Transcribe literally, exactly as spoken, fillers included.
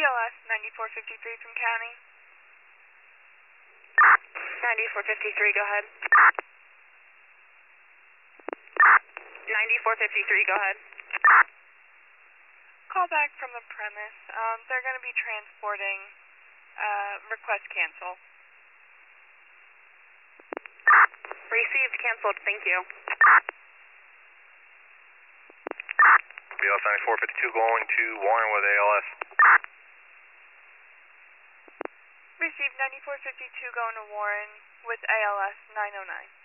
L S ninety-four fifty-three from County. ninety-four fifty-three, go ahead. ninety-four fifty-three, go ahead. Call back from the premise. Um, they're going to be transporting. Uh, request cancel. Received, canceled, thank you. B L S ninety-four fifty-two going to Warren with A L S. Received ninety-four fifty-two going to Warren with A L S nine oh nine.